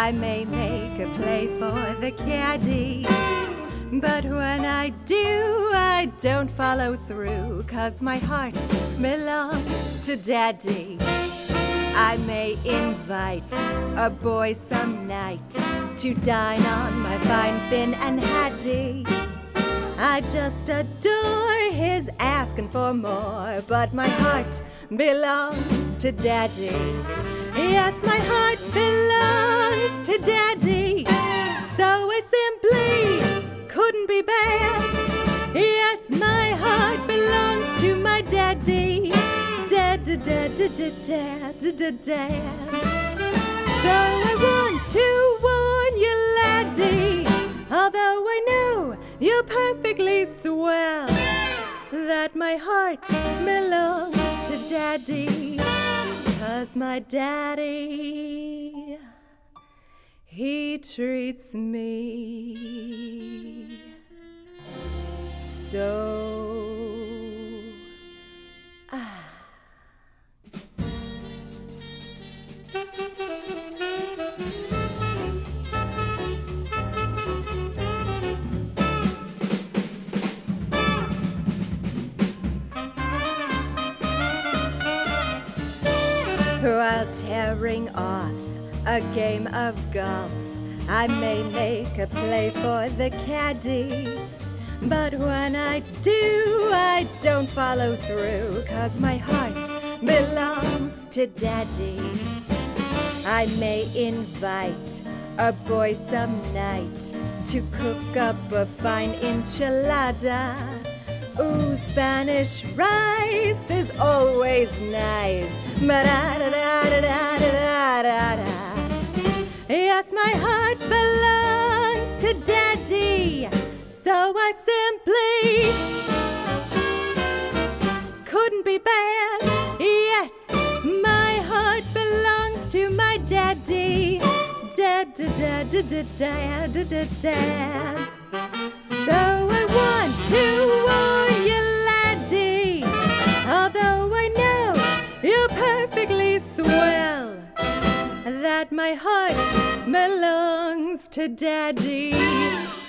I may make a play for the caddy, but when I do, I don't follow through, 'cause my heart belongs to Daddy. I may invite a boy some night to dine on my fine fin and Hattie. I just adore his asking for more, but my heart belongs to Daddy. Yes, my heart belongs to Daddy, so I simply couldn't be bad. Yes, my heart belongs to my Daddy. Dad, dad, dad, dad, dad, dad, dad. So I want to warn you, laddie, although I know you're perfectly swell, that my heart belongs to Daddy. 'Cause my Daddy, he treats me so. While tearing off a game of golf, I may make a play for the caddy, but when I do, I don't follow through, 'cause my heart belongs to Daddy. I may invite a boy some night to cook up a fine enchilada. Ooh, Spanish rice is always nice. Ba-da-da-da-da-da-da-da-da. Yes, my heart belongs to Daddy, so I simply couldn't be bad. Yes, my heart belongs to my Daddy. Dad, dad, dad, dad, dad, dad, dad. So I want to warn you, laddie, although I know you're perfectly swell, that my heart belongs to Daddy.